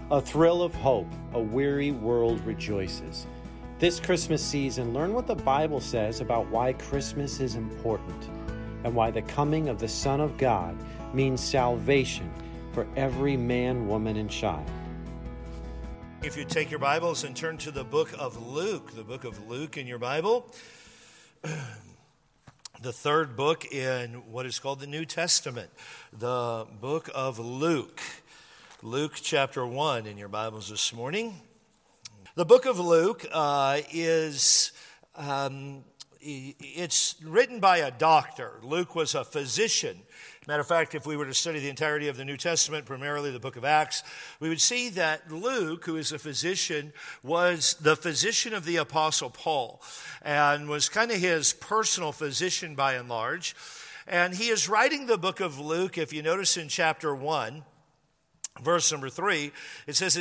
A thrill of hope, a weary world rejoices. This Christmas season, learn what the Bible says about why Christmas is important and why the coming of the Son of God means salvation for every man, woman, and child. If you take your Bibles and turn to the book of Luke in your Bible, the third book in what is called the New Testament, the book of Luke. Luke chapter 1 in your Bibles this morning. The book of Luke it's written by a doctor. Luke was a physician. Matter of fact, if we were to study the entirety of the New Testament, primarily the book of Acts, we would see that Luke, who is a physician, was the physician of the Apostle Paul and was kind of his personal physician by and large. And he is writing the book of Luke, if you notice in chapter 1, verse number 3, it says,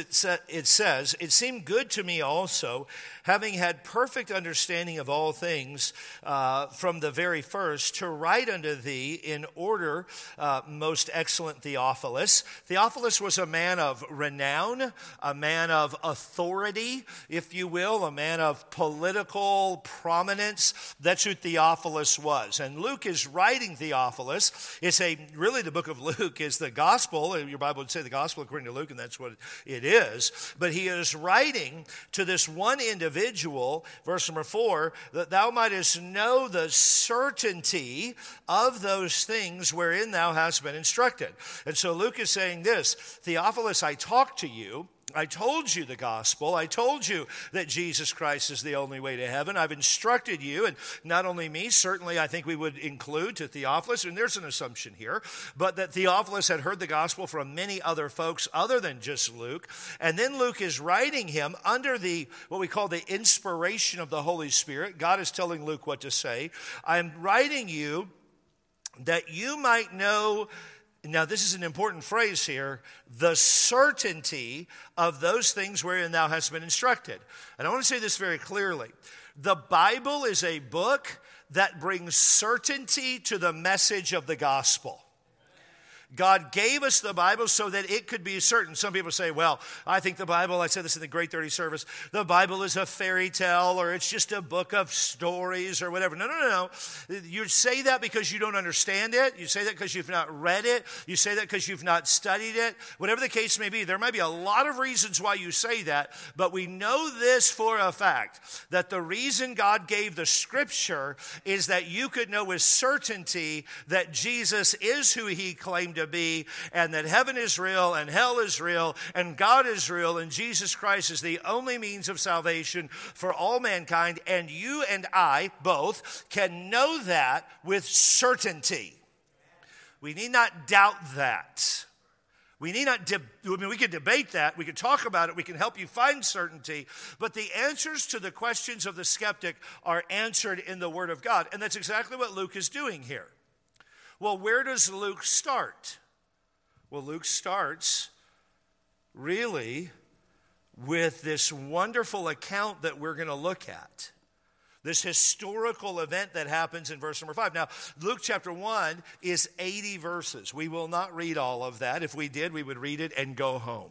it seemed good to me also, having had perfect understanding of all things from the very first, to write unto thee in order, most excellent Theophilus. Theophilus was a man of renown, a man of authority, if you will, a man of political prominence. That's who Theophilus was. And Luke is writing Theophilus. Really the book of Luke is the gospel. Your Bible would say the gospel according to Luke, and that's what it is. But he is writing to this one individual, verse number 4, that thou mightest know the certainty of those things wherein thou hast been instructed. And so Luke is saying this: Theophilus, I talked to you. I told you the gospel. I told you that Jesus Christ is the only way to heaven. I've instructed you, and not only me, certainly I think we would include to Theophilus, and there's an assumption here, but that Theophilus had heard the gospel from many other folks other than just Luke. And then Luke is writing him under what we call the inspiration of the Holy Spirit. God is telling Luke what to say. I'm writing you that you might know. Now, this is an important phrase here, the certainty of those things wherein thou hast been instructed. And I want to say this very clearly. The Bible is a book that brings certainty to the message of the gospel. God gave us the Bible so that it could be certain. Some people say, well, I think the Bible, I said this in the Great 30 service, the Bible is a fairy tale or it's just a book of stories or whatever. No. You say that because you don't understand it. You say that because you've not read it. You say that because you've not studied it. Whatever the case may be, there might be a lot of reasons why you say that, but we know this for a fact, that the reason God gave the Scripture is that you could know with certainty that Jesus is who he claimed to be, and that heaven is real and hell is real and God is real and Jesus Christ is the only means of salvation for all mankind, and you and I both can know that with certainty. We need not doubt that. We can debate that, we can talk about it, we can help you find certainty, but the answers to the questions of the skeptic are answered in the Word of God, and that's exactly what Luke is doing here. Well, where does Luke start? Well, Luke starts really with this wonderful account that we're going to look at. This historical event that happens in verse number 5. Now, Luke chapter 1 is 80 verses. We will not read all of that. If we did, we would read it and go home.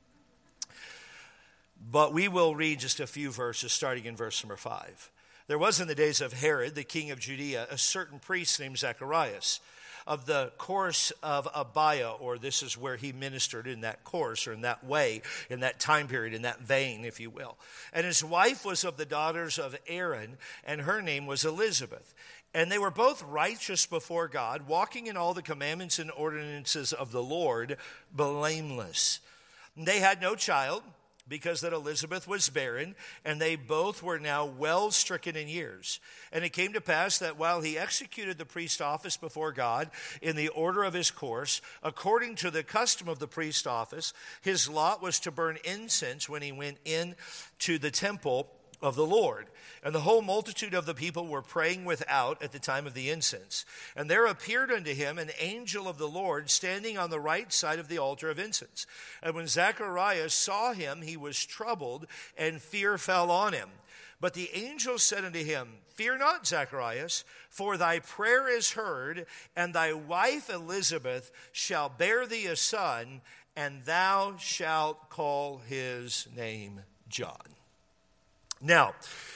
But we will read just a few verses starting in verse number 5. There was in the days of Herod, the king of Judea, a certain priest named Zacharias, of the course of Abiah, or this is where he ministered in that course, or in that way, in that time period, in that vein, if you will. And his wife was of the daughters of Aaron, and her name was Elizabeth. And they were both righteous before God, walking in all the commandments and ordinances of the Lord, blameless. They had no child, because that Elizabeth was barren, and they both were now well stricken in years. And it came to pass that while he executed the priest office before God in the order of his course, according to the custom of the priest office, his lot was to burn incense when he went in to the temple of the Lord. And the whole multitude of the people were praying without at the time of the incense. And there appeared unto him an angel of the Lord standing on the right side of the altar of incense. And when Zacharias saw him, he was troubled, and fear fell on him. But the angel said unto him, Fear not, Zacharias, for thy prayer is heard, and thy wife Elizabeth shall bear thee a son, and thou shalt call his name John. Now,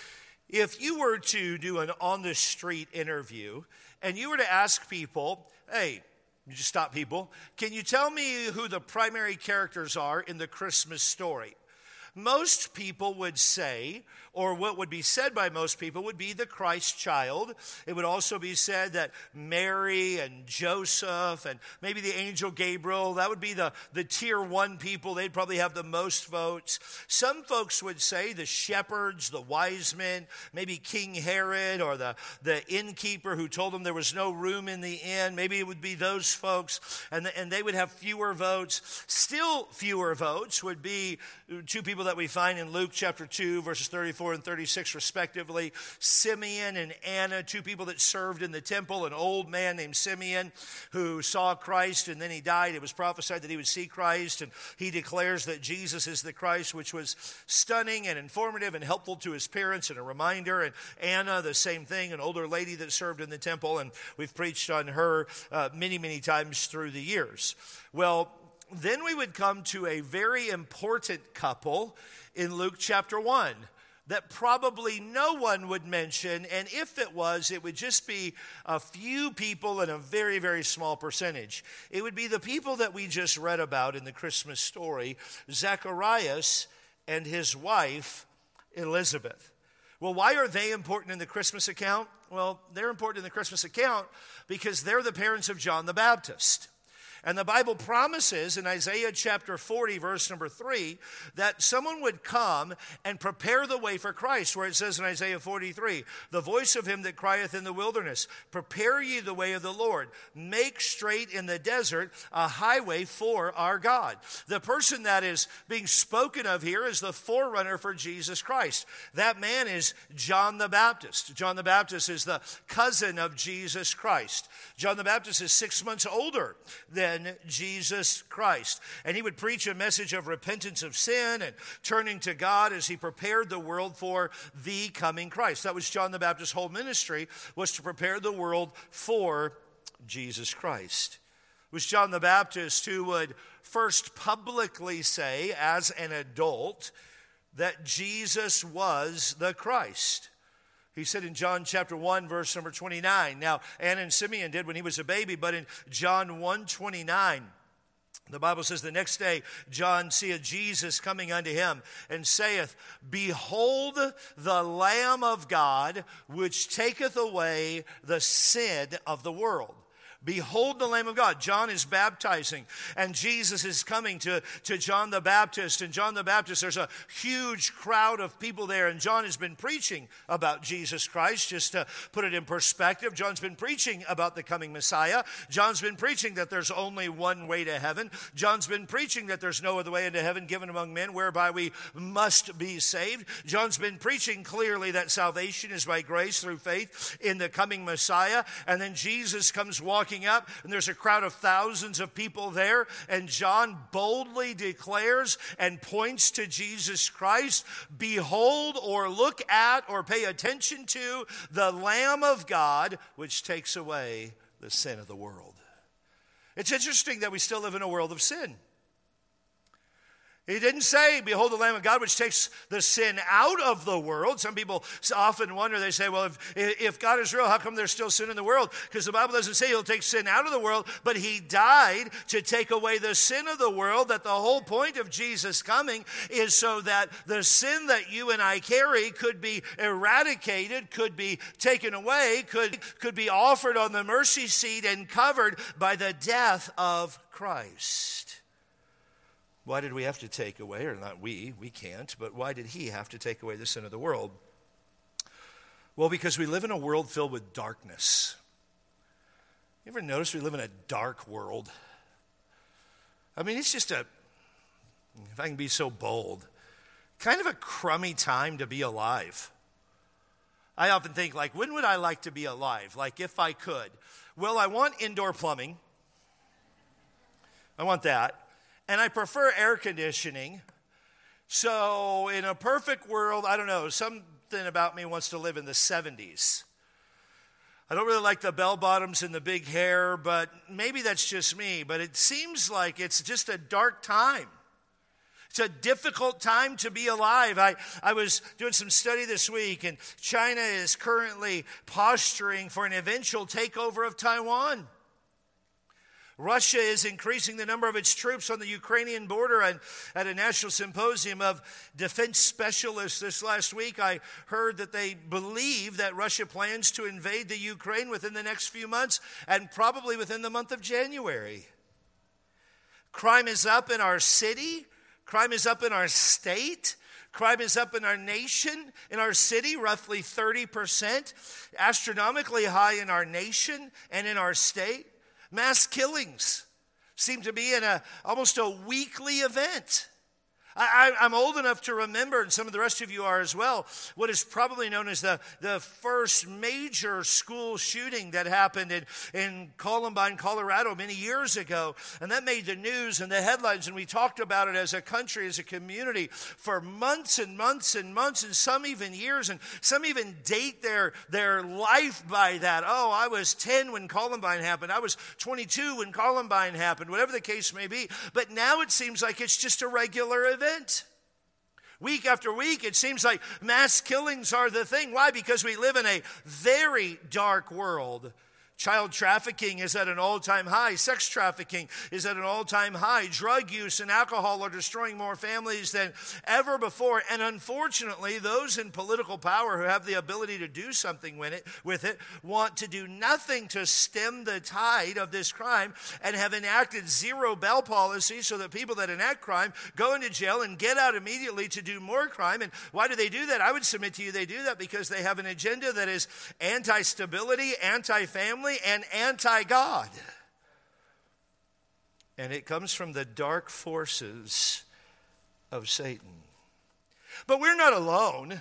if you were to do an on-the-street interview, and you were to ask people, hey, you just stop people, can you tell me who the primary characters are in the Christmas story? Most people would say, or what would be said by most people would be the Christ child. It would also be said that Mary and Joseph and maybe the angel Gabriel, that would be the tier one people. They'd probably have the most votes. Some folks would say the shepherds, the wise men, maybe King Herod or the innkeeper who told them there was no room in the inn. Maybe it would be those folks, and they would have fewer votes. Still fewer votes would be two people that we find in Luke chapter 2, verses 34 and 36 respectively. Simeon and Anna, two people that served in the temple. An old man named Simeon who saw Christ and then he died. It was prophesied that he would see Christ, and he declares that Jesus is the Christ, which was stunning and informative and helpful to his parents and a reminder. And Anna, the same thing, an older lady that served in the temple, and we've preached on her many, many times through the years. Well, then we would come to a very important couple in Luke chapter 1 that probably no one would mention, and if it was, it would just be a few people and a very, very small percentage. It would be the people that we just read about in the Christmas story, Zacharias and his wife, Elizabeth. Well, why are they important in the Christmas account? Well, they're important in the Christmas account because they're the parents of John the Baptist. And the Bible promises in Isaiah chapter 40, verse number 3, that someone would come and prepare the way for Christ, where it says in Isaiah 43, the voice of him that crieth in the wilderness, prepare ye the way of the Lord, make straight in the desert a highway for our God. The person that is being spoken of here is the forerunner for Jesus Christ. That man is John the Baptist. John the Baptist is the cousin of Jesus Christ. John the Baptist is 6 months older than Jesus Christ. And he would preach a message of repentance of sin and turning to God as he prepared the world for the coming Christ. That was John the Baptist's whole ministry, was to prepare the world for Jesus Christ. It was John the Baptist who would first publicly say as an adult that Jesus was the Christ. He said in John chapter 1, verse number 29. Now, Anna and Simeon did when he was a baby, but in John 1:29, the Bible says, the next day John seeth Jesus coming unto him, and saith, behold the Lamb of God, which taketh away the sin of the world. Behold the Lamb of God. John is baptizing, and Jesus is coming to John the Baptist. And John the Baptist, there's a huge crowd of people there, and John has been preaching about Jesus Christ. Just to put it in perspective, John's been preaching about the coming Messiah. John's been preaching that there's only one way to heaven. John's been preaching that there's no other way into heaven given among men whereby we must be saved. John's been preaching clearly that salvation is by grace through faith in the coming Messiah. And then Jesus comes walking up, and there's a crowd of thousands of people there, and John boldly declares and points to Jesus Christ, behold or look at or pay attention to the Lamb of God, which takes away the sin of the world. It's interesting that we still live in a world of sin. He didn't say, behold the Lamb of God, which takes the sin out of the world. Some people often wonder, they say, well, if God is real, how come there's still sin in the world? Because the Bible doesn't say he'll take sin out of the world, but he died to take away the sin of the world, that the whole point of Jesus coming is so that the sin that you and I carry could be eradicated, could be taken away, could be offered on the mercy seat and covered by the death of Christ. Why did we have to take away, or not we can't, but why did he have to take away the sin of the world? Well, because we live in a world filled with darkness. You ever notice we live in a dark world? I mean, it's just if I can be so bold, kind of a crummy time to be alive. I often think, like, when would I like to be alive? Like, if I could. Well, I want indoor plumbing. I want that. And I prefer air conditioning. So in a perfect world, I don't know, something about me wants to live in the 70s. I don't really like the bell bottoms and the big hair, but maybe that's just me. But it seems like it's just a dark time. It's a difficult time to be alive. I was doing some study this week, and China is currently posturing for an eventual takeover of Taiwan. Russia is increasing the number of its troops on the Ukrainian border, and at a national symposium of defense specialists this last week, I heard that they believe that Russia plans to invade the Ukraine within the next few months and probably within the month of January. Crime is up in our city. Crime is up in our state. Crime is up in our nation, in our city, roughly 30%, astronomically high in our nation and in our state. Mass killings seem to be in almost a weekly event. I'm old enough to remember, and some of the rest of you are as well, what is probably known as the first major school shooting that happened in Columbine, Colorado many years ago. And that made the news and the headlines, and we talked about it as a country, as a community for months and months and months, and some even years, and some even date their life by that. Oh, I was 10 when Columbine happened. I was 22 when Columbine happened, whatever the case may be. But now it seems like it's just a regular event. Week after week, it seems like mass killings are the thing. Why? Because we live in a very dark world. Child trafficking is at an all-time high. Sex trafficking is at an all-time high. Drug use and alcohol are destroying more families than ever before. And unfortunately, those in political power who have the ability to do something with it want to do nothing to stem the tide of this crime and have enacted zero bail policy so that people that enact crime go into jail and get out immediately to do more crime. And why do they do that? I would submit to you they do that because they have an agenda that is anti-stability, anti-family, and anti-God. And it comes from the dark forces of Satan. But we're not alone.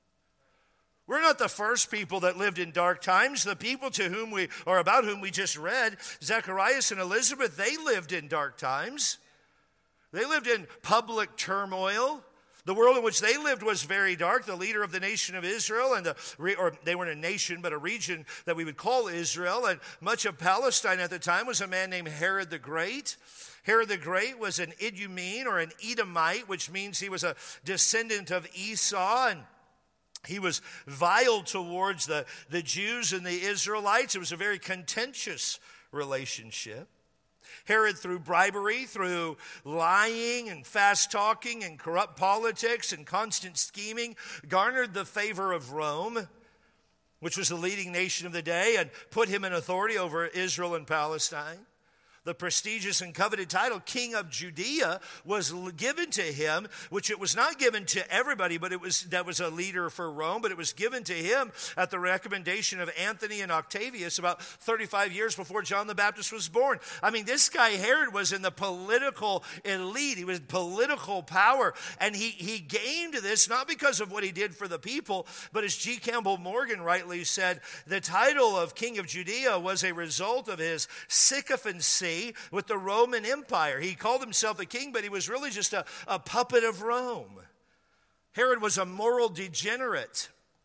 We're not the first people that lived in dark times. The people about whom we just read, Zacharias and Elizabeth, they lived in dark times. They lived in public turmoil. The world in which they lived was very dark. The leader of the nation of Israel, or they weren't a nation, but a region that we would call Israel, and much of Palestine at the time was a man named Herod the Great. Herod the Great was an Idumene or an Edomite, which means he was a descendant of Esau, and he was vile towards the Jews and the Israelites. It was a very contentious relationship. Herod, through bribery, through lying and fast talking and corrupt politics and constant scheming, garnered the favor of Rome, which was the leading nation of the day, and put him in authority over Israel and Palestine. The prestigious and coveted title, King of Judea, was given to him, which it was not given to everybody, but that was a leader for Rome, but it was given to him at the recommendation of Anthony and Octavius about 35 years before John the Baptist was born. I mean, this guy Herod was in the political elite. He was political power, and he gained this not because of what he did for the people, but as G. Campbell Morgan rightly said, the title of King of Judea was a result of his sycophancy with the Roman Empire. He called himself a king, but he was really just a puppet of Rome. Herod was a moral degenerate.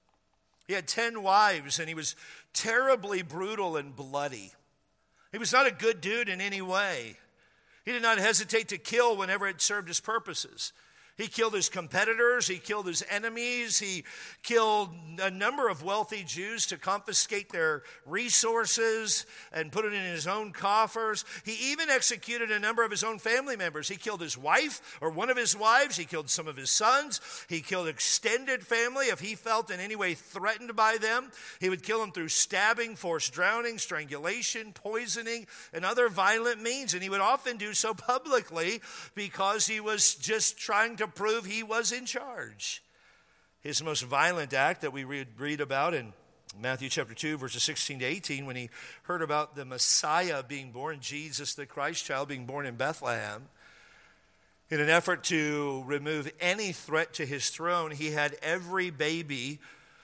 He had 10 wives, and he was terribly brutal and bloody. He was not a good dude in any way. He did not hesitate to kill whenever it served his purposes. He killed his competitors. He killed his enemies. He killed a number of wealthy Jews to confiscate their resources and put it in his own coffers. He even executed a number of his own family members. He killed his wife or one of his wives. He killed some of his sons. He killed extended family if he felt in any way threatened by them. He would kill them through stabbing, forced drowning, strangulation, poisoning, and other violent means. And he would often do so publicly because he was just trying to prove he was in charge. His most violent act that we read about in Matthew chapter 2, verses 16 to 18, when he heard about the Messiah being born, Jesus the Christ child being born in Bethlehem. In an effort to remove any threat to his throne, he had every baby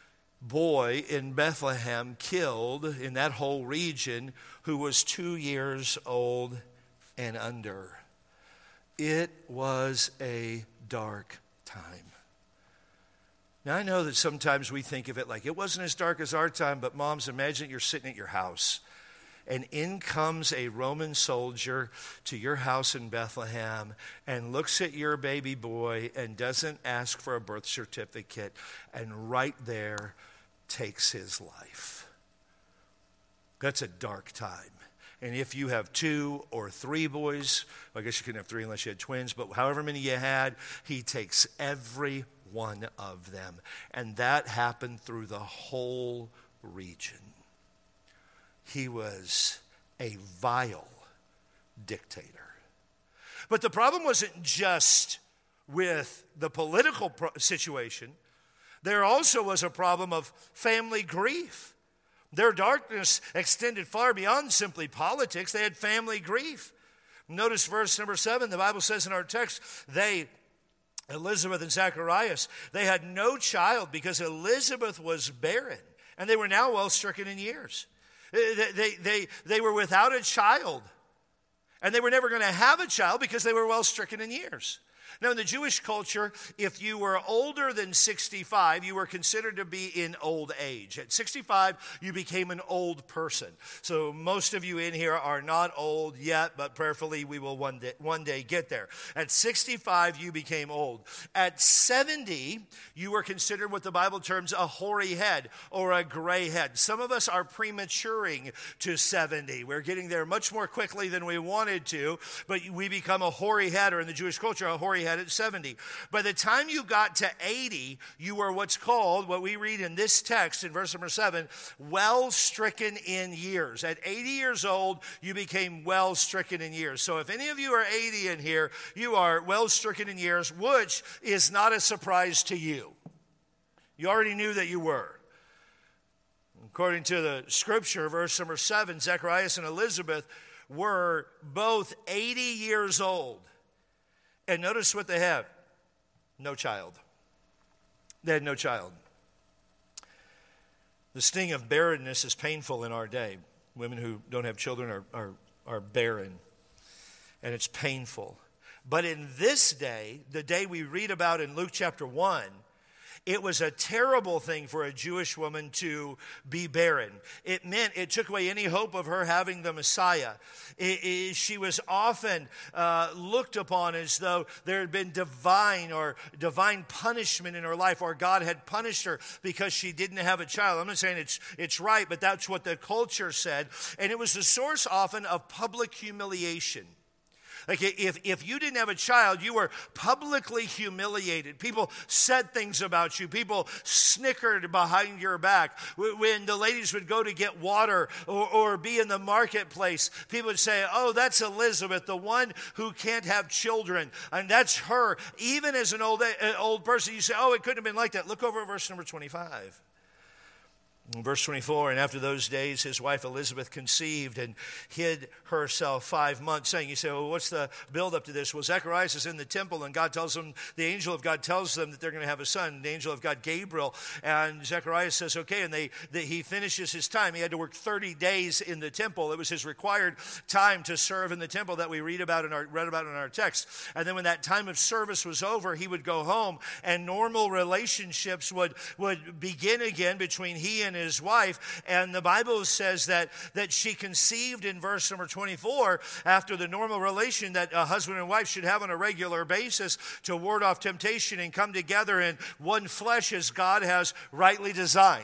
boy in Bethlehem killed in that whole region who was 2 years old and under. It was a dark time. Now, I know that sometimes we think of it like it wasn't as dark as our time, but moms, imagine you're sitting at your house, and in comes a Roman soldier to your house in Bethlehem and looks at your baby boy and doesn't ask for a birth certificate, and right there takes his life. That's a dark time. And if you have 2 or 3 boys, I guess you couldn't have 3 unless you had twins, but however many you had, he takes every one of them. And that happened through the whole region. He was a vile dictator. But the problem wasn't just with the political situation. There also was a problem of family grief. Their darkness extended far beyond simply politics. They had family grief. Notice verse number 7. The Bible says in our text, Elizabeth and Zacharias, they had no child because Elizabeth was barren, and they were now well stricken in years. They were without a child, and they were never going to have a child because they were well stricken in years. Now, in the Jewish culture, if you were older than 65, you were considered to be in old age. At 65, you became an old person. So most of you in here are not old yet, but prayerfully we will one day get there. At 65, you became old. At 70, you were considered what the Bible terms a hoary head or a gray head. Some of us are prematuring to 70. We're getting there much more quickly than we wanted to, but we become a hoary head, or in the Jewish culture, a hoary head at 70. By the time you got to 80, you were what's called, what we read in this text in verse number 7, well stricken in years. At 80 years old, you became well stricken in years. So if any of you are 80 in here, you are well stricken in years, which is not a surprise to you. You already knew that you were. According to the scripture, verse number 7, Zacharias and Elizabeth were both 80 years old. And notice what they have. No child. They had no child. The sting of barrenness is painful in our day. Women who don't have children are barren. And it's painful. But in this day, the day we read about in Luke chapter 1, it was a terrible thing for a Jewish woman to be barren. It meant it took away any hope of her having the Messiah. She was often looked upon as though there had been divine punishment in her life, or God had punished her because she didn't have a child. I'm not saying it's right, but that's what the culture said. And it was the source often of public humiliation. Like if you didn't have a child, you were publicly humiliated. People said things about you. People snickered behind your back. When the ladies would go to get water or be in the marketplace, people would say, oh, that's Elizabeth, the one who can't have children. And that's her. Even as an old person, you say, oh, it couldn't have been like that. Look over at verse number 25. In verse 24, and after those days, his wife Elizabeth conceived and hid herself 5 months, saying, you say, well, what's the build up to this? Well, Zacharias is in the temple, and God tells them, the angel of God tells them that they're going to have a son, the angel of God, Gabriel. And Zacharias says, okay, and he finishes his time. He had to work 30 days in the temple. It was his required time to serve in the temple that we read about in our text. And then when that time of service was over, he would go home, and normal relationships would begin again between he and his wife. And the Bible says that she conceived in verse number 24 after the normal relation that a husband and wife should have on a regular basis to ward off temptation and come together in one flesh as God has rightly designed.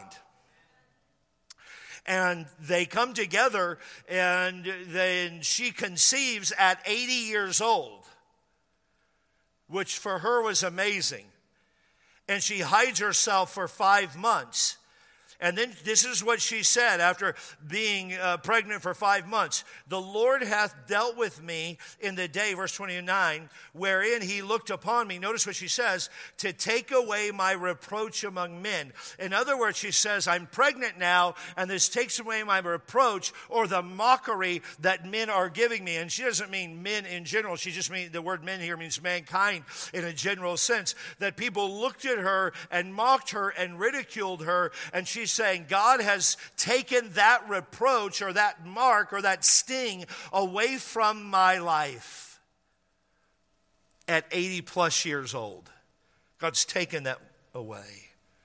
And they come together, and then she conceives at 80 years old, which for her was amazing. And she hides herself for 5 months. And then this is what she said after being pregnant for 5 months. The Lord hath dealt with me in the day, verse 29, wherein he looked upon me. Notice what she says, to take away my reproach among men. In other words, she says, I'm pregnant now, and this takes away my reproach or the mockery that men are giving me. And she doesn't mean men in general. She just means, the word men here means mankind in a general sense, that people looked at her and mocked her and ridiculed her, and she saying, God has taken that reproach or that mark or that sting away from my life at 80 plus years old. God's taken that away.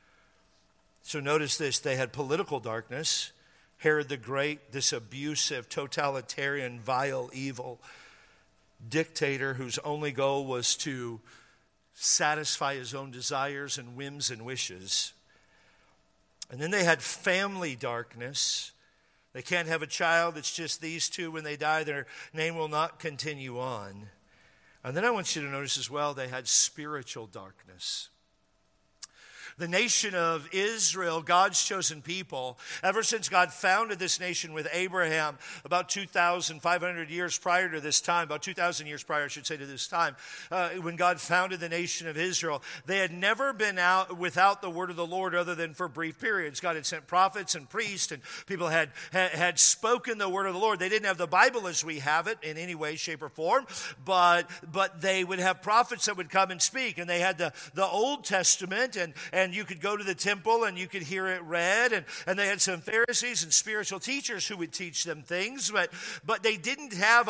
So notice this, they had political darkness. Herod the Great, this abusive, totalitarian, vile, evil dictator whose only goal was to satisfy his own desires and whims and wishes. And then they had family darkness. They can't have a child. It's just these two. When they die, their name will not continue on. And then I want you to notice as well, they had spiritual darkness. The nation of Israel, God's chosen people, ever since God founded this nation with Abraham about 2,500 years prior to this time, about 2,000 years prior, I should say, to this time, when God founded the nation of Israel, they had never been out without the word of the Lord other than for brief periods. God had sent prophets and priests, and people had spoken the word of the Lord. They didn't have the Bible as we have it in any way, shape, or form, but they would have prophets that would come and speak, and they had the Old Testament, and you could go to the temple and you could hear it read, and they had some Pharisees and spiritual teachers who would teach them things, but they didn't have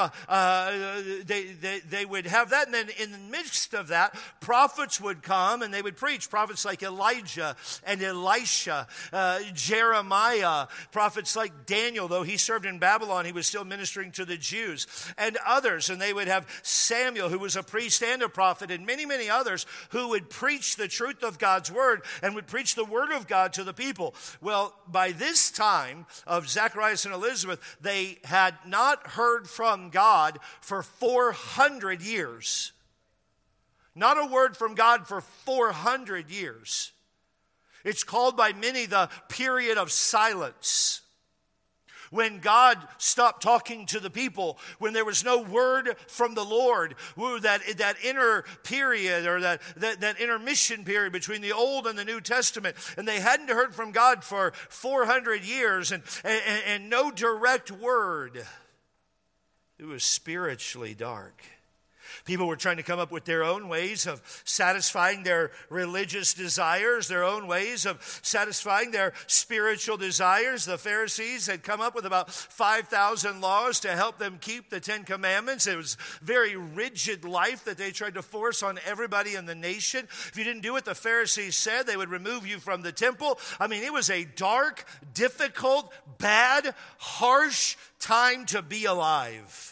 they would have that, and then in the midst of that, prophets would come and they would preach. Prophets like Elijah and Elisha, Jeremiah, prophets like Daniel, though he served in Babylon, he was still ministering to the Jews, and others, and they would have Samuel, who was a priest and a prophet, and many, many others who would preach the truth of God's word and would preach the word of God to the people. Well, by this time of Zacharias and Elizabeth, they had not heard from God for 400 years. Not a word from God for 400 years. It's called by many the period of silence. When God stopped talking to the people, when there was no word from the Lord, that inner period or that intermission period between the Old and the New Testament, and they hadn't heard from God for 400 years and no direct word. It was spiritually dark. People were trying to come up with their own ways of satisfying their religious desires, their own ways of satisfying their spiritual desires. The Pharisees had come up with about 5,000 laws to help them keep the Ten Commandments. It was a very rigid life that they tried to force on everybody in the nation. If you didn't do what the Pharisees said, they would remove you from the temple. I mean, it was a dark, difficult, bad, harsh time to be alive.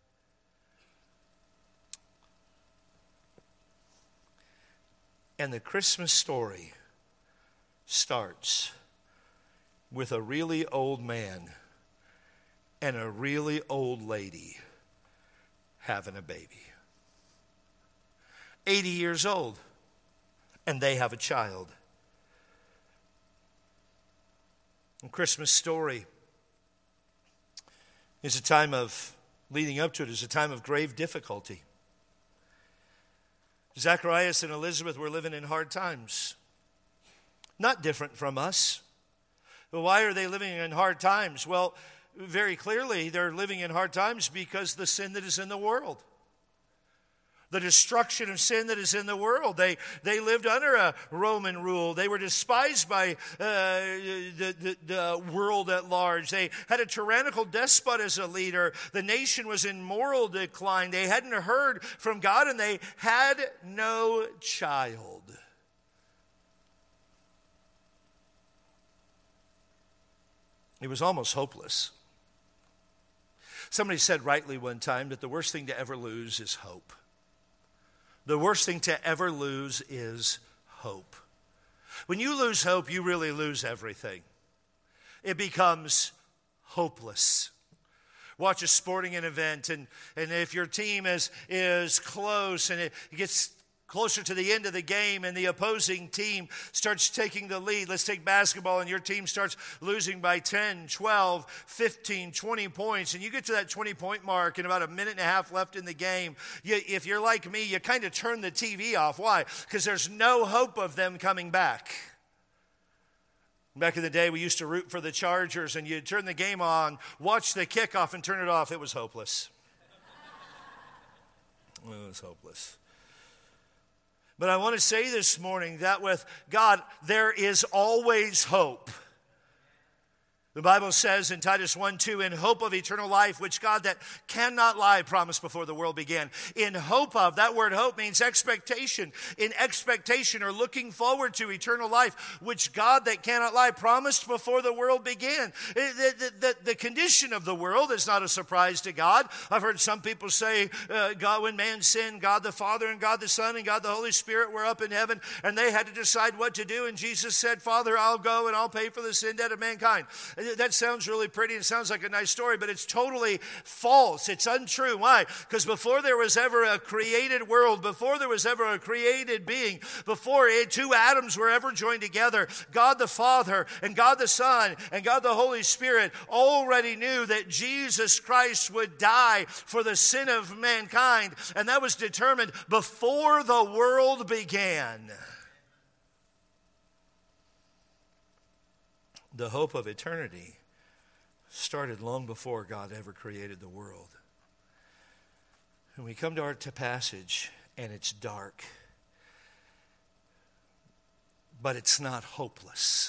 And the Christmas story starts with a really old man and a really old lady having a baby. 80 years old, and they have a child. The Christmas story is a time of, leading up to it, is a time of grave difficulty. Zacharias and Elizabeth were living in hard times. Not different from us. But why are they living in hard times? Well, very clearly they're living in hard times because the sin that is in the world. The destruction of sin that is in the world. They lived under a Roman rule. They were despised by the world at large. They had a tyrannical despot as a leader. The nation was in moral decline. They hadn't heard from God, and they had no child. It was almost hopeless. Somebody said rightly one time that the worst thing to ever lose is hope. The worst thing to ever lose is hope. When you lose hope, you really lose everything. It becomes hopeless. Watch a sporting event, and if your team is close and it gets closer to the end of the game and the opposing team starts taking the lead. Let's take basketball, and your team starts losing by 10, 12, 15, 20 points. And you get to that 20-point mark and about a minute and a half left in the game. If you're like me, you kind of turn the TV off. Why? Because there's no hope of them coming back. Back in the day, we used to root for the Chargers, and you'd turn the game on, watch the kickoff, and turn it off. It was hopeless. It was hopeless. But I want to say this morning that with God, there is always hope. The Bible says in Titus 1:2, in hope of eternal life, which God that cannot lie promised before the world began. In hope of, that word hope means expectation. In expectation or looking forward to eternal life, which God that cannot lie promised before the world began. The condition of the world is not a surprise to God. I've heard some people say, God, when man sinned, God the Father and God the Son and God the Holy Spirit were up in heaven, and they had to decide what to do. And Jesus said, Father, I'll go and I'll pay for the sin debt of mankind. That sounds really pretty and sounds like a nice story, but it's totally false. It's untrue. Why? Because before there was ever a created world, before there was ever a created being, before two atoms were ever joined together, God the Father and God the Son and God the Holy Spirit already knew that Jesus Christ would die for the sin of mankind, and that was determined before the world began. The hope of eternity started long before God ever created the world. And we come to our passage, and it's dark. But it's not hopeless.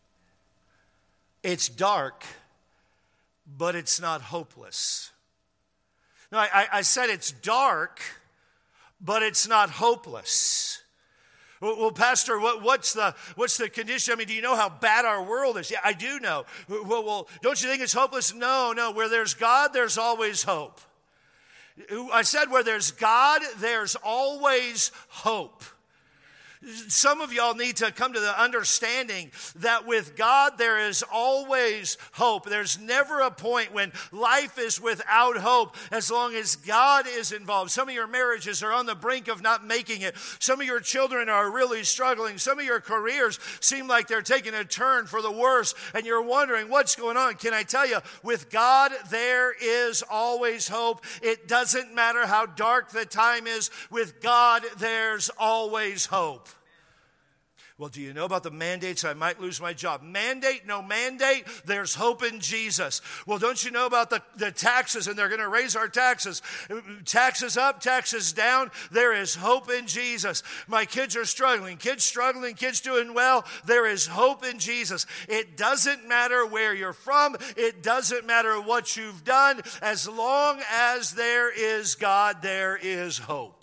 It's dark, but it's not hopeless. No, I said it's dark, but it's not hopeless. Well, Pastor, what's the condition? I mean, do you know how bad our world is? Yeah, I do know. Well, don't you think it's hopeless? No. Where there's God, there's always hope. I said where there's God, there's always hope. Some of y'all need to come to the understanding that with God there is always hope. There's never a point when life is without hope as long as God is involved. Some of your marriages are on the brink of not making it. Some of your children are really struggling. Some of your careers seem like they're taking a turn for the worse, and you're wondering what's going on. Can I tell you, with God there is always hope. It doesn't matter how dark the time is. With God there's always hope. Well, do you know about the mandates? I might lose my job. Mandate, no mandate, there's hope in Jesus. Well, don't you know about the taxes, and they're going to raise our taxes. Taxes up, taxes down, there is hope in Jesus. My kids are struggling, kids doing well, there is hope in Jesus. It doesn't matter where you're from, it doesn't matter what you've done, as long as there is God, there is hope.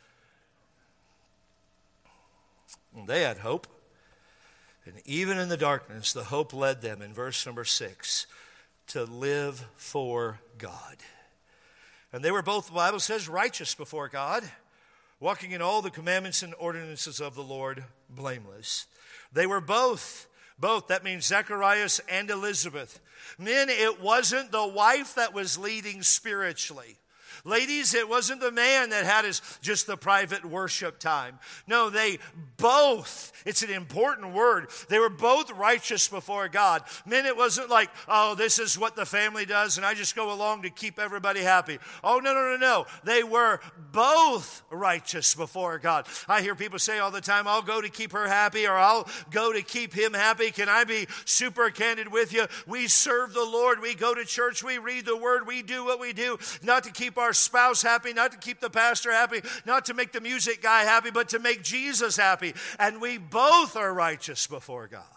They had hope. And even in the darkness, the hope led them, in verse number 6, to live for God. And they were both, the Bible says, righteous before God, walking in all the commandments and ordinances of the Lord, blameless. They were both, that means Zacharias and Elizabeth. Men, it wasn't the wife that was leading spiritually. Ladies, it wasn't the man that had just the private worship time. No, they both, it's an important word, they were both righteous before God. Men, it wasn't like, oh, this is what the family does and I just go along to keep everybody happy. Oh, no. They were both righteous before God. I hear people say all the time, I'll go to keep her happy or I'll go to keep him happy. Can I be super candid with you? We serve the Lord. We go to church. We read the word. We do what we do, not to keep our spouse happy, not to keep the pastor happy, not to make the music guy happy, but to make Jesus happy. And we both are righteous before God.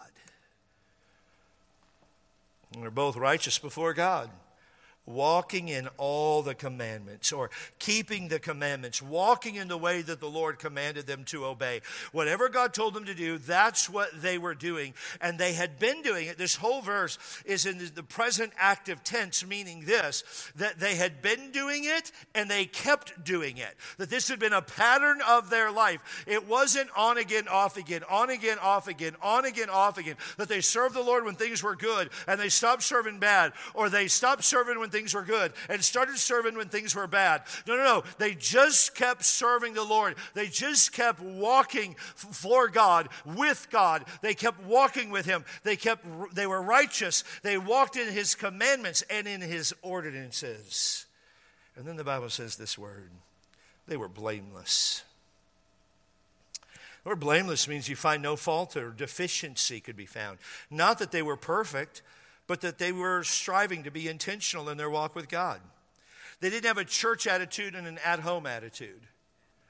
And we're both righteous before God, walking in all the commandments, or keeping the commandments, walking in the way that the Lord commanded them to obey. Whatever God told them to do, that's what they were doing, and they had been doing it. This whole verse is in the present active tense, meaning this, that they had been doing it and they kept doing it, that this had been a pattern of their life. It wasn't on again, off again, on again, off again, on again, off again, that they served the Lord when things were good and they stopped serving bad, or they stopped serving when things were good and started serving when things were bad. No. They just kept serving the Lord. They just kept walking for God, with God. They kept walking with Him. They were righteous. They walked in His commandments and in His ordinances. And then the Bible says this word, they were blameless. The word blameless means you find no fault or deficiency could be found. Not that they were perfect, but that they were striving to be intentional in their walk with God. They didn't have a church attitude and an at-home attitude.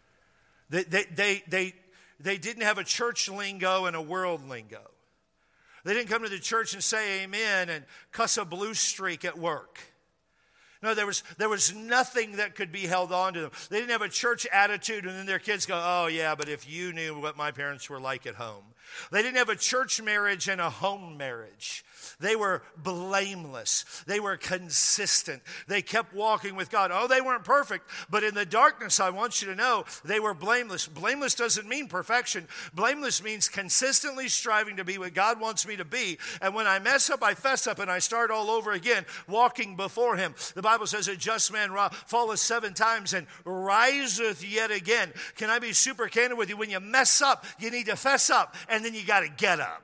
They didn't have a church lingo and a world lingo. They didn't come to the church and say amen and cuss a blue streak at work. No, there was nothing that could be held on to them. They didn't have a church attitude, and then their kids go, oh, yeah, but if you knew what my parents were like at home. They didn't have a church marriage and a home marriage. They were blameless. They were consistent. They kept walking with God. Oh, they weren't perfect, but in the darkness, I want you to know, they were blameless. Blameless doesn't mean perfection. Blameless means consistently striving to be what God wants me to be. And when I mess up, I fess up, and I start all over again, walking before Him. The Bible says a just man falleth 7 times and riseth yet again. Can I be super candid with you? When you mess up, you need to fess up, and then you got to get up.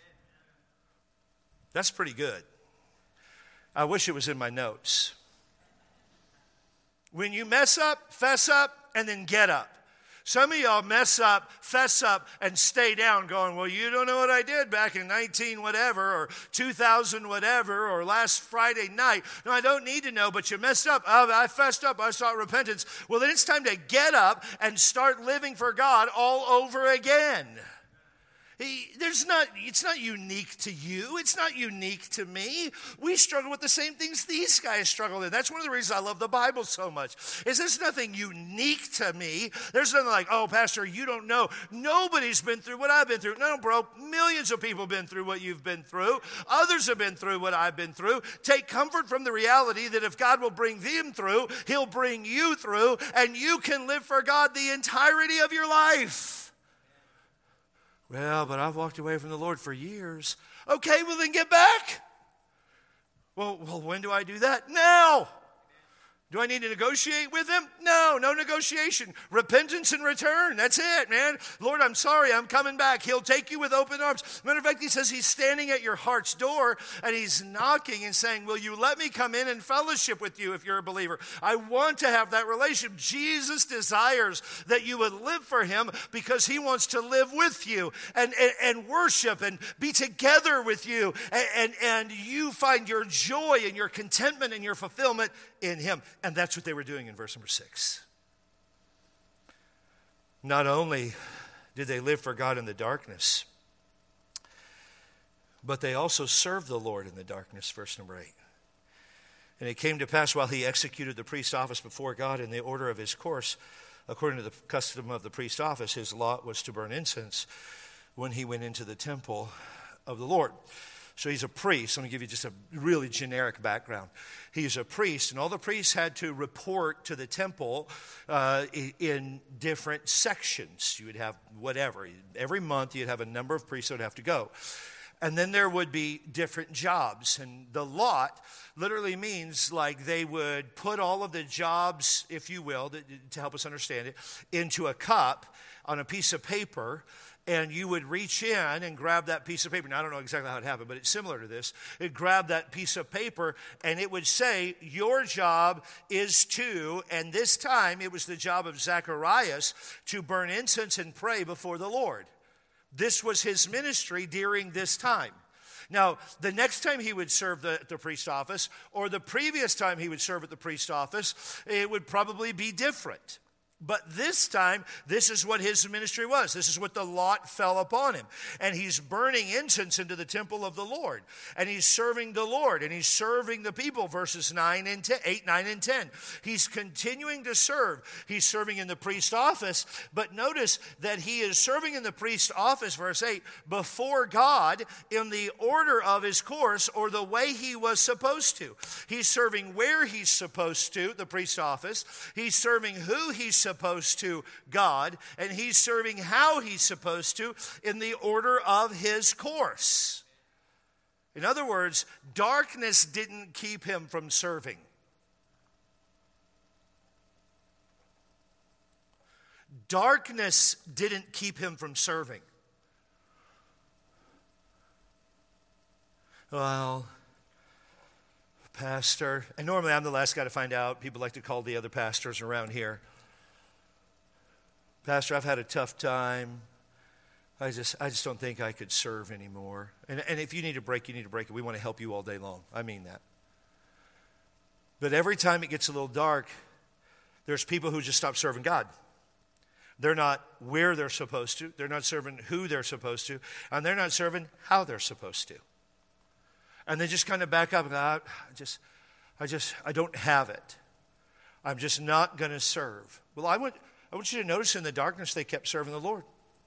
That's pretty good. I wish it was in my notes. When you mess up, fess up, and then get up. Some of y'all mess up, fess up, and stay down going, well, you don't know what I did back in 19 whatever, or 2000 whatever, or last Friday night. No, I don't need to know, but you messed up. Oh, I fessed up. I sought repentance. Well, then it's time to get up and start living for God all over again. It's not unique to you. It's not unique to me. We struggle with the same things these guys struggle with. That's one of the reasons I love the Bible so much. Is there's nothing unique to me. There's nothing like, oh, Pastor, you don't know. Nobody's been through what I've been through. No, bro, millions of people have been through what you've been through. Others have been through what I've been through. Take comfort from the reality that if God will bring them through, He'll bring you through, and you can live for God the entirety of your life. Well, but I've walked away from the Lord for years. Okay, well then get back. Well, when do I do that? Now. Do I need to negotiate with Him? No negotiation. Repentance and return. That's it, man. Lord, I'm sorry. I'm coming back. He'll take you with open arms. Matter of fact, He says He's standing at your heart's door and He's knocking and saying, will you let me come in and fellowship with you if you're a believer? I want to have that relationship. Jesus desires that you would live for Him because He wants to live with you and worship and be together with you. And you find your joy and your contentment and your fulfillment in Him. And that's what they were doing in verse number 6. Not only did they live for God in the darkness, but they also served the Lord in the darkness, verse number 8. And it came to pass while he executed the priest's office before God in the order of his course, according to the custom of the priest's office, his lot was to burn incense when he went into the temple of the Lord. So he's a priest. Let me give you just a really generic background. He's a priest, and all the priests had to report to the temple in different sections. You would have whatever. Every month you'd have a number of priests that would have to go. And then there would be different jobs. And the lot literally means like they would put all of the jobs, if you will, to help us understand it, into a cup on a piece of paper. And you would reach in and grab that piece of paper. Now, I don't know exactly how it happened, but it's similar to this. It'd grab that piece of paper, and it would say, your job is to, and this time it was the job of Zacharias, to burn incense and pray before the Lord. This was his ministry during this time. Now, the next time he would serve the priest office, or the previous time he would serve at the priest office, it would probably be different. But this time, this is what his ministry was. This is what the lot fell upon him. And he's burning incense into the temple of the Lord. And he's serving the Lord. And he's serving the people, verses 8, 9, and 10. He's continuing to serve. He's serving in the priest's office. But notice that he is serving in the priest's office, verse 8, before God in the order of his course, or the way he was supposed to. He's serving where he's supposed to, the priest's office. He's serving who he's supposed to, God, and he's serving how he's supposed to in the order of his course. In other words, darkness didn't keep him from serving. Darkness didn't keep him from serving. Well, pastor, and normally I'm the last guy to find out. People like to call the other pastors around here. Pastor, I've had a tough time. I just don't think I could serve anymore. And if you need a break, you need a break. We want to help you all day long. I mean that. But every time it gets a little dark, there's people who just stop serving God. They're not where they're supposed to. They're not serving who they're supposed to. And they're not serving how they're supposed to. And they just kind of back up and go, I don't have it. I'm just not going to serve. Well, I want you to notice in the darkness they kept serving the Lord.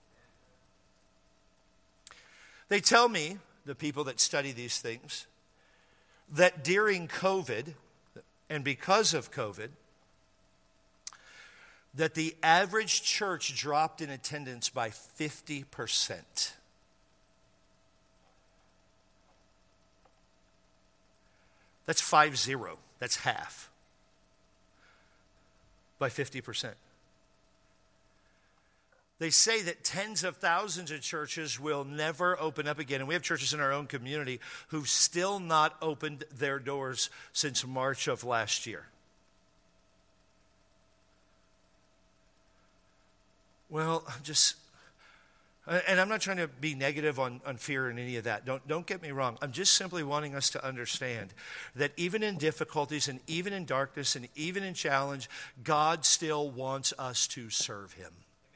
They tell me, the people that study these things, that during COVID, and because of COVID, that the average church dropped in attendance by 50%. That's 50. That's half. By 50%. They say that tens of thousands of churches will never open up again. And we have churches in our own community who've still not opened their doors since March of last year. Well, and I'm not trying to be negative on fear and any of that. Don't get me wrong. I'm just simply wanting us to understand that even in difficulties and even in darkness and even in challenge, God still wants us to serve Him.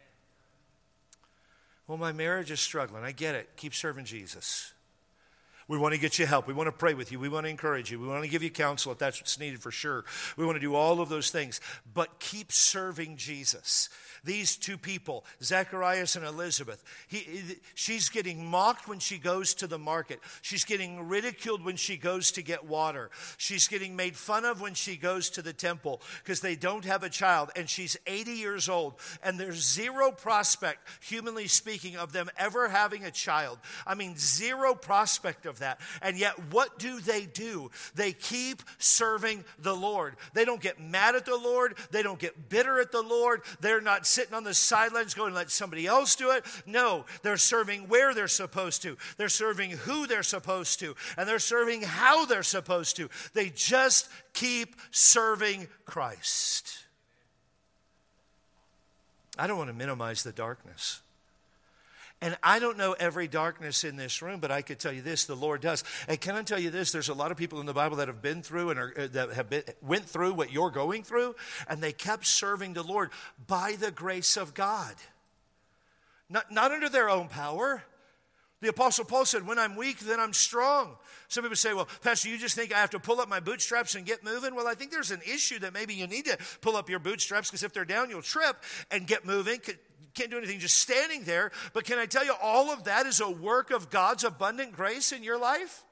Well, my marriage is struggling. I get it. Keep serving Jesus. We want to get you help. We want to pray with you. We want to encourage you. We want to give you counsel if that's what's needed for sure. We want to do all of those things. But keep serving Jesus. These two people, Zacharias and Elizabeth, she's getting mocked when she goes to the market. She's getting ridiculed when she goes to get water. She's getting made fun of when she goes to the temple because they don't have a child. And she's 80 years old. And there's zero prospect, humanly speaking, of them ever having a child. I mean, zero prospect of that. And yet, what do? They keep serving the Lord. They don't get mad at the Lord. They don't get bitter at the Lord. They're not sitting on the sidelines going, let somebody else do it. No, they're serving where they're supposed to. They're serving who they're supposed to. And they're serving how they're supposed to. They just keep serving Christ. I don't want to minimize the darkness. And I don't know every darkness in this room, but I could tell you this, the Lord does. And can I tell you this, there's a lot of people in the Bible that have been through and went through what you're going through, and they kept serving the Lord by the grace of God. Not under their own power. The Apostle Paul said, when I'm weak, then I'm strong. Some people say, well, Pastor, you just think I have to pull up my bootstraps and get moving? Well, I think there's an issue that maybe you need to pull up your bootstraps because if they're down, you'll trip and get moving. Can't do anything just standing there. But can I tell you, all of that is a work of God's abundant grace in your life?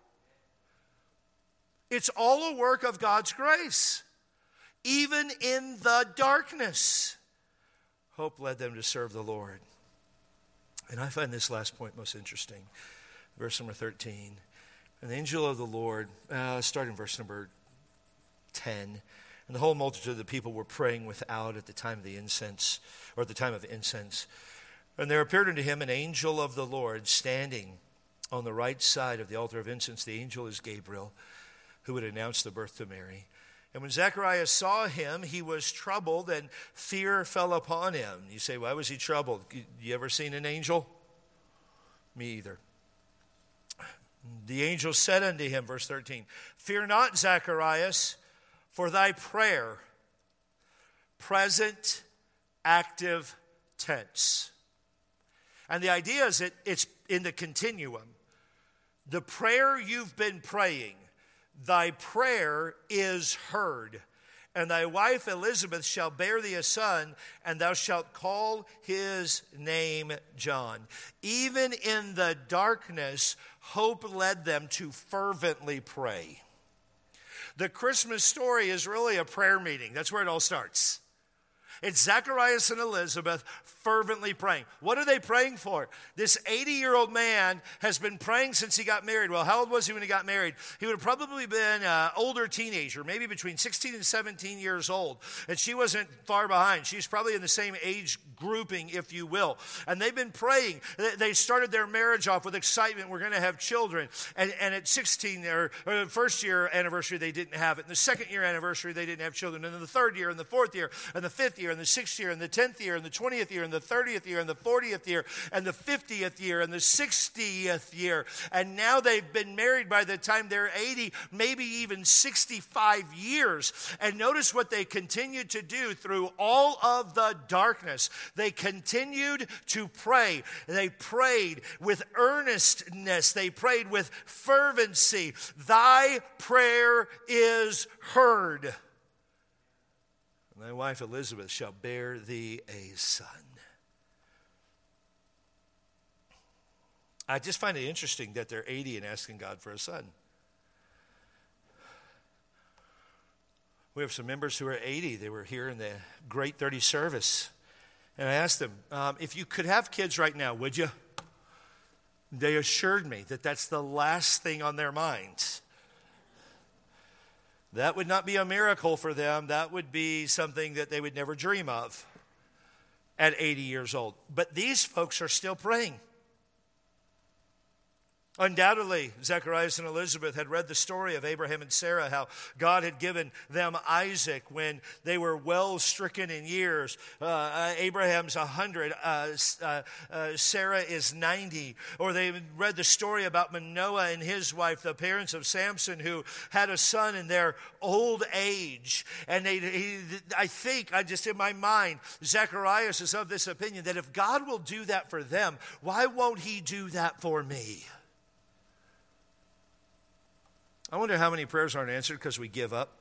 It's all a work of God's grace. Even in the darkness, hope led them to serve the Lord. And I find this last point most interesting. Verse number 13. And the angel of the Lord, start in verse number 10. And the whole multitude of the people were praying without at the time of the incense, or at the time of incense. And there appeared unto him an angel of the Lord standing on the right side of the altar of incense. The angel is Gabriel, who would announce the birth to Mary. And when Zacharias saw him, he was troubled, and fear fell upon him. You say, why was he troubled? You ever seen an angel? Me either. The angel said unto him, verse 13, fear not, Zacharias, for thy prayer, present, active tense. And the idea is that it's in the continuum. The prayer you've been praying, thy prayer is heard. And thy wife Elizabeth shall bear thee a son, and thou shalt call his name John. Even in the darkness, hope led them to fervently pray. The Christmas story is really a prayer meeting. That's where it all starts. It's Zacharias and Elizabeth fervently praying. What are they praying for? This 80-year-old man has been praying since he got married. Well, how old was he when he got married? He would have probably been an older teenager, maybe between 16 and 17 years old. And she wasn't far behind. She's probably in the same age grouping, if you will. And they've been praying. They started their marriage off with excitement. We're going to have children. And at 16, or the first year anniversary, they didn't have it. And the second year anniversary, they didn't have children. And then the third year, and the fourth year, and the fifth year, and the sixth year, and the 10th year, and the 20th year, and the the 30th year, and the 40th year, and the 50th year, and the 60th year. And now they've been married by the time they're 80, maybe even 65 years. And notice what they continued to do through all of the darkness. They continued to pray. They prayed with earnestness. They prayed with fervency. Thy prayer is heard. And thy wife Elizabeth shall bear thee a son. I just find it interesting that they're 80 and asking God for a son. We have some members who are 80. They were here in the Great 30 service. And I asked them, if you could have kids right now, would you? They assured me that that's the last thing on their minds. That would not be a miracle for them. That would be something that they would never dream of at 80 years old. But these folks are still praying. Undoubtedly, Zacharias and Elizabeth had read the story of Abraham and Sarah, how God had given them Isaac when they were well stricken in years. Abraham's 100, Sarah is 90. Or they read the story about Manoah and his wife, the parents of Samson, who had a son in their old age. And I think, just in my mind, Zacharias is of this opinion that if God will do that for them, why won't he do that for me? I wonder how many prayers aren't answered because we give up.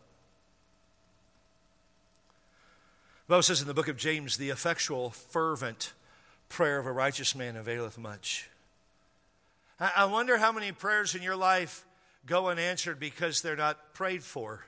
The Bible says in the book of James, the effectual, fervent prayer of a righteous man availeth much. I wonder how many prayers in your life go unanswered because they're not prayed for.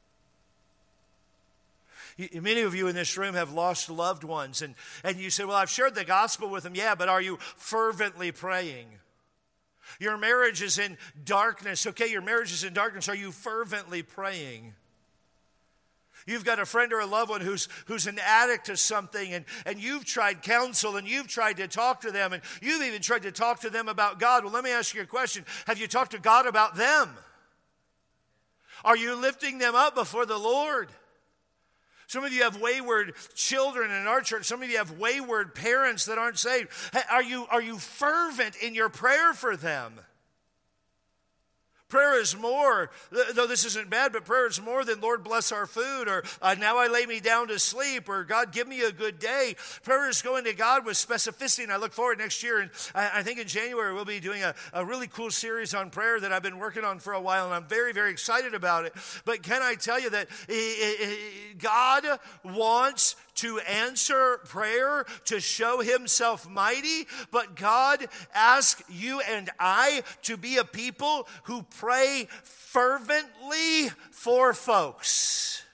Many of you in this room have lost loved ones, and you say, well, I've shared the gospel with them. Yeah, but are you fervently praying? Your marriage is in darkness. Okay, your marriage is in darkness. Are you fervently praying? You've got a friend or a loved one who's an addict to something, and you've tried counsel, and you've tried to talk to them, and you've even tried to talk to them about God. Well, let me ask you a question. Have you talked to God about them? Are you lifting them up before the Lord? Some of you have wayward children in our church. Some of you have wayward parents that aren't saved. Are you fervent in your prayer for them? Prayer is more, though this isn't bad, but prayer is more than Lord bless our food, or now I lay me down to sleep, or God give me a good day. Prayer is going to God with specificity, and I look forward next year, and I think in January we'll be doing a really cool series on prayer that I've been working on for a while, and I'm very, very excited about it. But can I tell you that God wants to answer prayer, to show himself mighty, but God asks you and I to be a people who pray fervently for folks.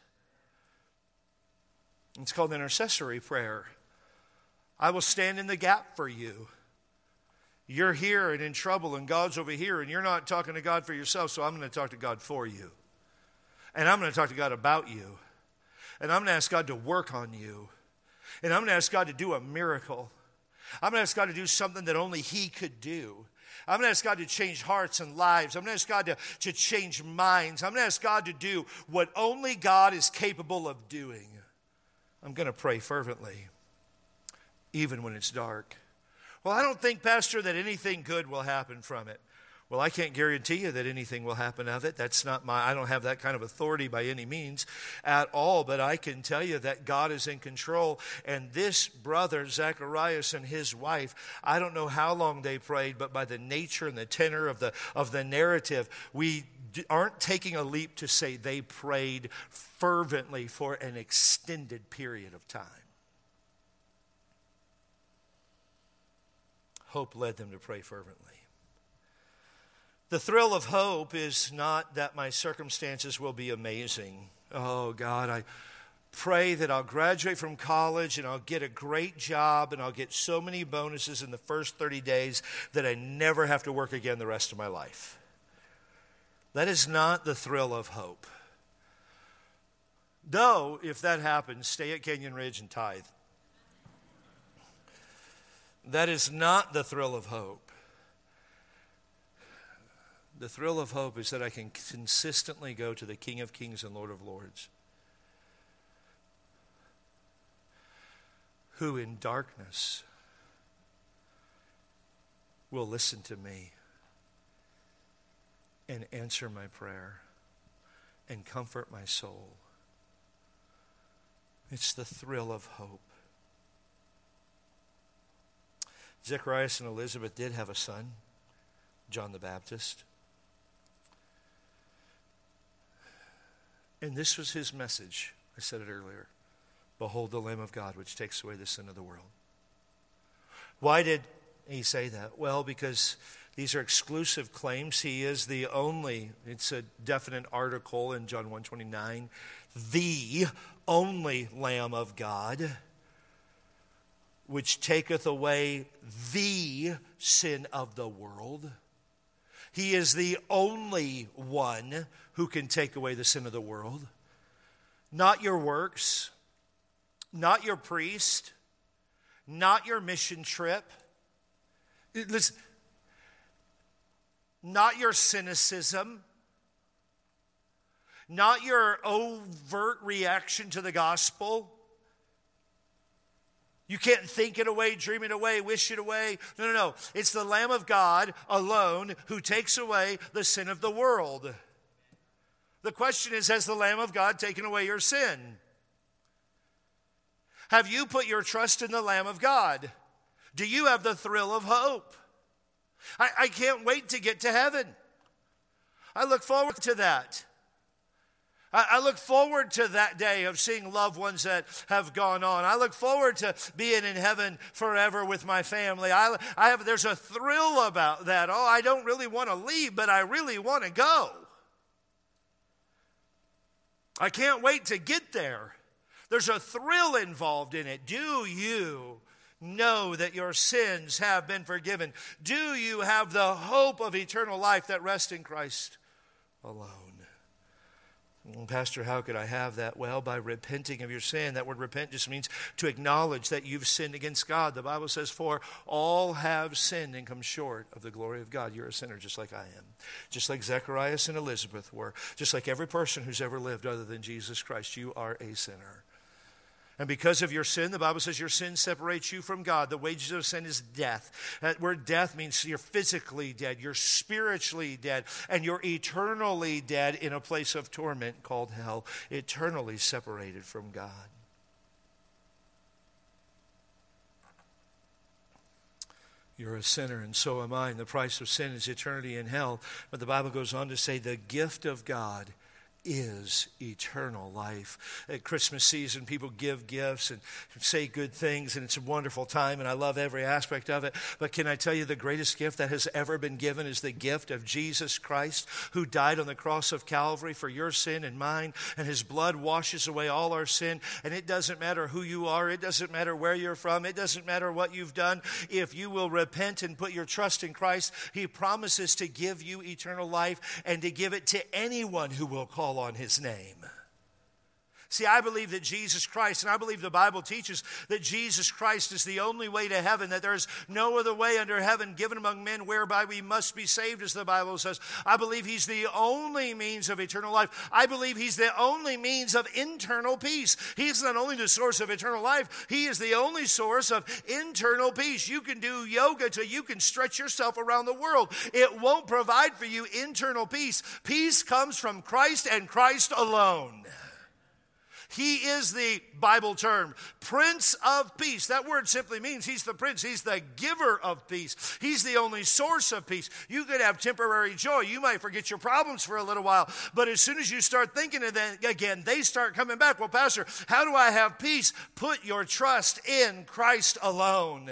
It's called intercessory prayer. I will stand in the gap for you. You're here and in trouble, and God's over here, and you're not talking to God for yourself, so I'm going to talk to God for you. And I'm going to talk to God about you. And I'm going to ask God to work on you. And I'm going to ask God to do a miracle. I'm going to ask God to do something that only he could do. I'm going to ask God to change hearts and lives. I'm going to ask God to change minds. I'm going to ask God to do what only God is capable of doing. I'm going to pray fervently, even when it's dark. Well, I don't think, Pastor, that anything good will happen from it. Well, I can't guarantee you that anything will happen of it. That's not I don't have that kind of authority by any means at all. But I can tell you that God is in control. And this brother, Zacharias, and his wife, I don't know how long they prayed, but by the nature and the tenor of the narrative, we aren't taking a leap to say they prayed fervently for an extended period of time. Hope led them to pray fervently. The thrill of hope is not that my circumstances will be amazing. Oh, God, I pray that I'll graduate from college and I'll get a great job and I'll get so many bonuses in the first 30 days that I never have to work again the rest of my life. That is not the thrill of hope. Though, if that happens, stay at Canyon Ridge and tithe. That is not the thrill of hope. The thrill of hope is that I can consistently go to the King of Kings and Lord of Lords, who in darkness will listen to me and answer my prayer and comfort my soul. It's the thrill of hope. Zacharias and Elizabeth did have a son, John the Baptist. And this was his message. I said it earlier. Behold the Lamb of God, which takes away the sin of the world. Why did he say that? Well, because these are exclusive claims. He is the only, it's a definite article in John 1:29, the only Lamb of God, which taketh away the sin of the world. He is the only one who can take away the sin of the world. Not your works, not your priest, not your mission trip. Listen, not your cynicism, not your overt reaction to the gospel. You can't think it away, dream it away, wish it away. No. It's the Lamb of God alone who takes away the sin of the world. The question is, has the Lamb of God taken away your sin? Have you put your trust in the Lamb of God? Do you have the thrill of hope? I can't wait to get to heaven. I look forward to that. I look forward to that day of seeing loved ones that have gone on. I look forward to being in heaven forever with my family. There's a thrill about that. Oh, I don't really want to leave, but I really want to go. I can't wait to get there. There's a thrill involved in it. Do you know that your sins have been forgiven? Do you have the hope of eternal life that rests in Christ alone? Pastor, how could I have that? Well, by repenting of your sin. That word repent just means to acknowledge that you've sinned against God. The Bible says, for all have sinned and come short of the glory of God. You're a sinner just like I am. Just like Zacharias and Elizabeth were. Just like every person who's ever lived other than Jesus Christ. You are a sinner. And because of your sin, the Bible says your sin separates you from God. The wages of sin is death. That word death means you're physically dead, you're spiritually dead, and you're eternally dead in a place of torment called hell, eternally separated from God. You're a sinner, and so am I. And the price of sin is eternity in hell. But the Bible goes on to say the gift of God is eternal life. At Christmas season, people give gifts and say good things, and it's a wonderful time, and I love every aspect of it. But can I tell you the greatest gift that has ever been given is the gift of Jesus Christ, who died on the cross of Calvary for your sin and mine, and his blood washes away all our sin. And it doesn't matter who you are. It doesn't matter where you're from. It doesn't matter what you've done. If you will repent and put your trust in Christ, he promises to give you eternal life and to give it to anyone who will call on his name. See, I believe that Jesus Christ, and I believe the Bible teaches that Jesus Christ is the only way to heaven, that there's no other way under heaven given among men whereby we must be saved, as the Bible says. I believe he's the only means of eternal life. I believe he's the only means of internal peace. He's not only the source of eternal life, he is the only source of internal peace. You can do yoga till you can stretch yourself around the world. It won't provide for you internal peace. Peace comes from Christ and Christ alone. He is the Bible term, Prince of Peace. That word simply means he's the Prince. He's the giver of peace. He's the only source of peace. You could have temporary joy. You might forget your problems for a little while. But as soon as you start thinking of that again, they start coming back. Well, Pastor, how do I have peace? Put your trust in Christ alone.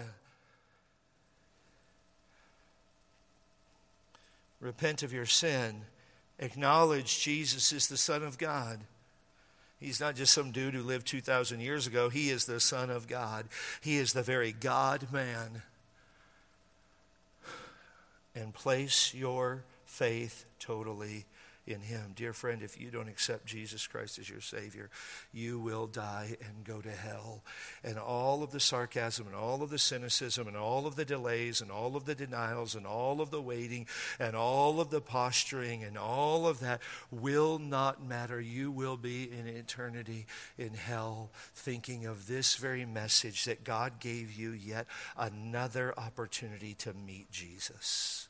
Repent of your sin. Acknowledge Jesus is the Son of God. He's not just some dude who lived 2,000 years ago. He is the Son of God. He is the very God-man. And place your faith totally in him. Dear friend, if you don't accept Jesus Christ as your Savior, you will die and go to hell. And all of the sarcasm and all of the cynicism and all of the delays and all of the denials and all of the waiting and all of the posturing and all of that will not matter. You will be in eternity in hell, thinking of this very message that God gave you yet another opportunity to meet Jesus.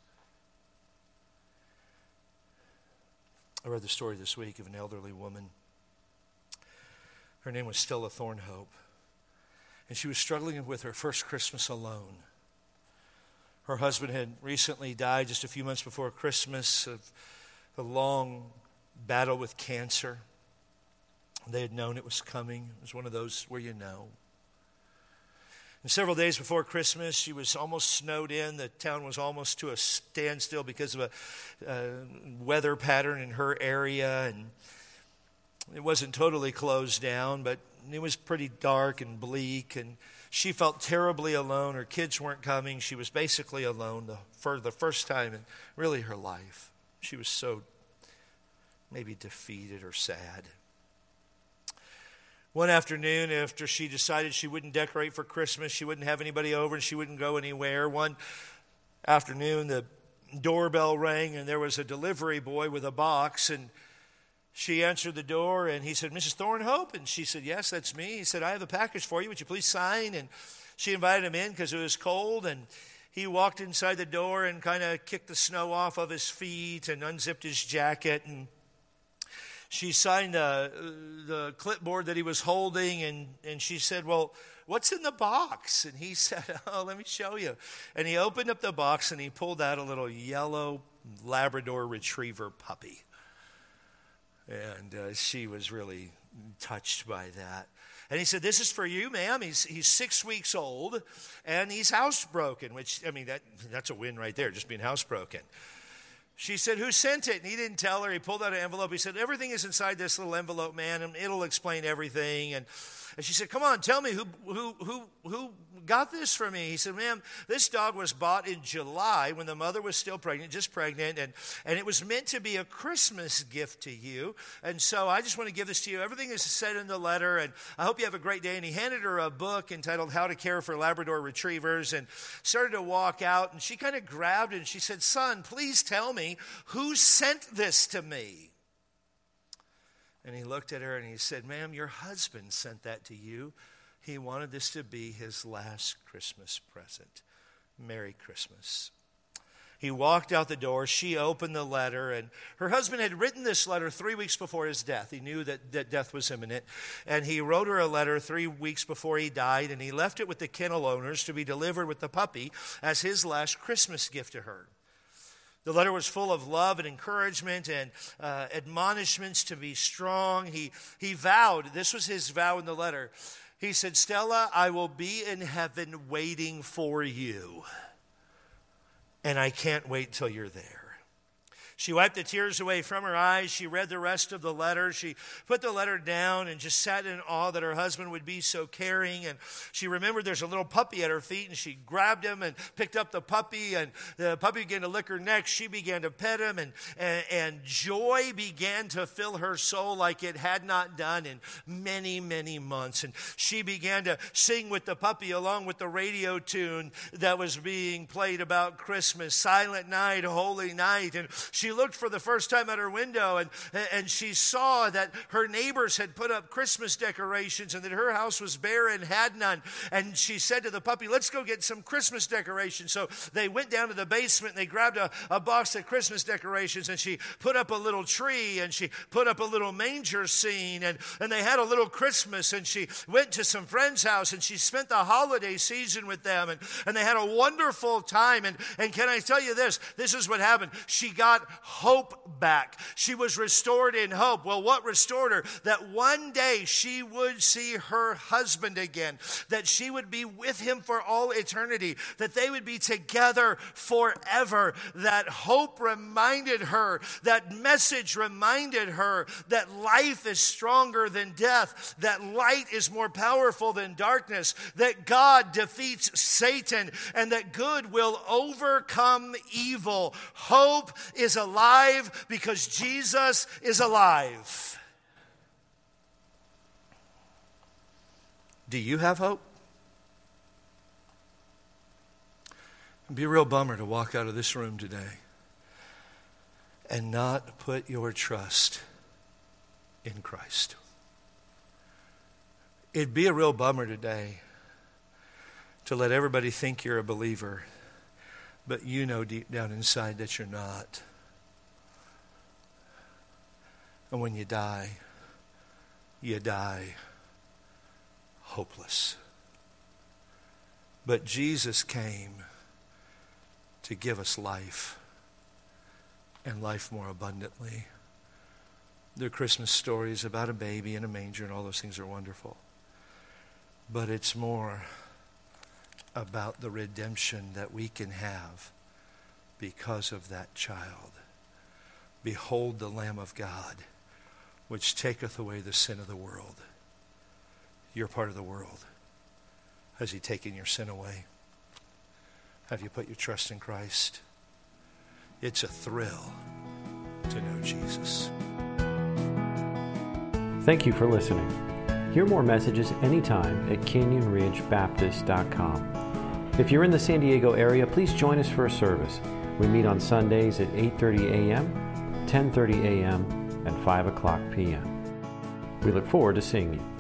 I read the story this week of an elderly woman. Her name was Stella Thornhope, and she was struggling with her first Christmas alone. Her husband had recently died just a few months before Christmas of a long battle with cancer. They had known it was coming. It was one of those where you know. And several days before Christmas, she was almost snowed in. The town was almost to a standstill because of a weather pattern in her area. And it wasn't totally closed down, but it was pretty dark and bleak. And she felt terribly alone. Her kids weren't coming. She was basically alone for the first time in really her life. She was so maybe defeated or sad. One afternoon, after she decided she wouldn't decorate for Christmas, she wouldn't have anybody over, and she wouldn't go anywhere, one afternoon the doorbell rang, and there was a delivery boy with a box, and she answered the door, and he said, "Mrs. Thornhope?" And she said, "Yes, that's me." He said, "I have a package for you. Would you please sign?" And she invited him in because it was cold, and he walked inside the door and kind of kicked the snow off of his feet and unzipped his jacket, and she signed the clipboard that he was holding, and she said, "Well, what's in the box?" And he said, "Oh, let me show you." And he opened up the box, and he pulled out a little yellow Labrador Retriever puppy. And she was really touched by that. And he said, "This is for you, ma'am. He's 6 weeks old, and he's housebroken," which, I mean, that's a win right there, just being housebroken. She said, "Who sent it?" And he didn't tell her. He pulled out an envelope. He said, "Everything is inside this little envelope, man, and it'll explain everything." And she said, "Come on, tell me who got this for me?" He said, "Ma'am, this dog was bought in July when the mother was still pregnant, just pregnant, and it was meant to be a Christmas gift to you. And so I just want to give this to you. Everything is said in the letter, and I hope you have a great day." And he handed her a book entitled How to Care for Labrador Retrievers and started to walk out. And she kind of grabbed it, and she said, "Son, please tell me who sent this to me." And he looked at her and he said, "Ma'am, your husband sent that to you. He wanted this to be his last Christmas present. Merry Christmas." He walked out the door. She opened the letter, and her husband had written this letter 3 weeks before his death. He knew that death was imminent, and he wrote her a letter 3 weeks before he died, and he left it with the kennel owners to be delivered with the puppy as his last Christmas gift to her. The letter was full of love and encouragement and admonishments to be strong. He vowed, this was his vow in the letter. He said, "Stella, I will be in heaven waiting for you, and I can't wait till you're there." She wiped the tears away from her eyes. She read the rest of the letter. She put the letter down and just sat in awe that her husband would be so caring. And she remembered there's a little puppy at her feet, and she grabbed him and picked up the puppy, and the puppy began to lick her neck. She began to pet him, and joy began to fill her soul like it had not done in many, many months. And she began to sing with the puppy along with the radio tune that was being played about Christmas, "Silent Night, Holy Night." And she looked for the first time at her window, and she saw that her neighbors had put up Christmas decorations and that her house was bare and had none. And she said to the puppy, "Let's go get some Christmas decorations." So they went down to the basement, and they grabbed a box of Christmas decorations, and she put up a little tree, and she put up a little manger scene, and they had a little Christmas, and she went to some friend's house, and she spent the holiday season with them, and they had a wonderful time. And can I tell you this? This is what happened. She got hope back. She was restored in hope. Well, what restored her? That one day she would see her husband again, that she would be with him for all eternity, that they would be together forever. That hope reminded her, that message reminded her that life is stronger than death, that light is more powerful than darkness, that God defeats Satan, and that good will overcome evil. Hope is a alive because Jesus is alive. Do you have hope? It'd be a real bummer to walk out of this room today and not put your trust in Christ. It'd be a real bummer today to let everybody think you're a believer, but you know deep down inside that you're not. And when you die hopeless. But Jesus came to give us life, and life more abundantly. There are Christmas stories about a baby in a manger, and all those things are wonderful. But it's more about the redemption that we can have because of that child. Behold the Lamb of God, which taketh away the sin of the world. You're part of the world. Has he taken your sin away? Have you put your trust in Christ? It's a thrill to know Jesus. Thank you for listening. Hear more messages anytime at CanyonRidgeBaptist.com. If you're in the San Diego area, please join us for a service. We meet on Sundays at 8:30 a.m., 10:30 a.m., and 5 o'clock p.m. We look forward to seeing you.